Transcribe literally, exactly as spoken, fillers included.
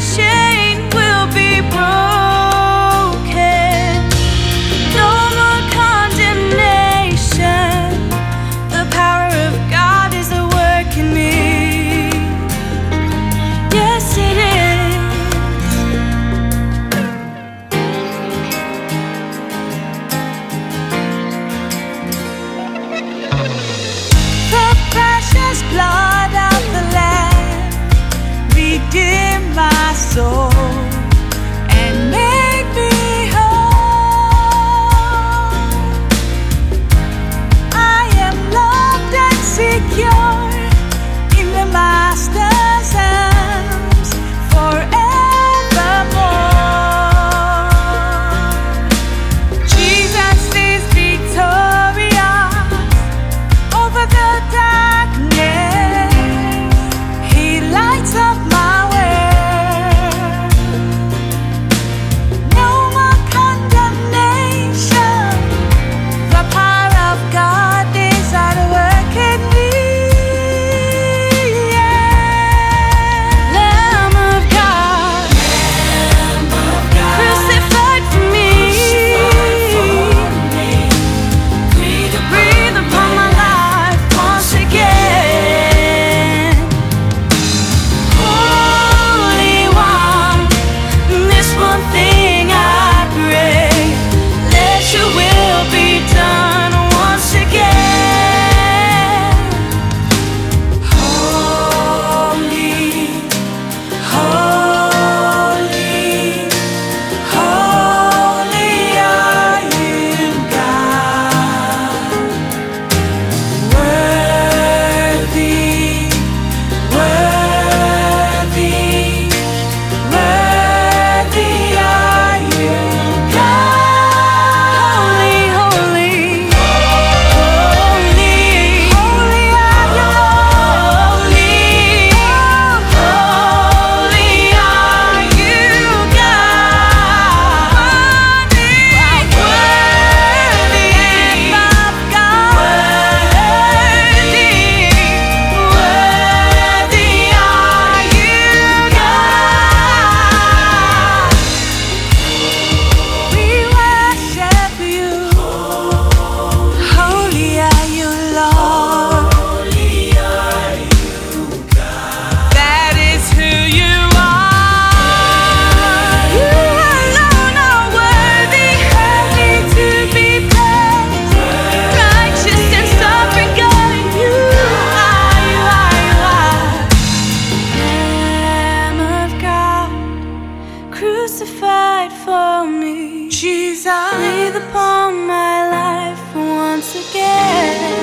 chain will be broken. No more condemnation. The power of God is at work in me. Yes, it is. The precious blood of the Lamb redeem my soul and make me whole. I am loved and secure in the Master's arms forevermore. Jesus is victorious over the darkness. He lights up my crucified for me. Jesus, breathe upon my life once again.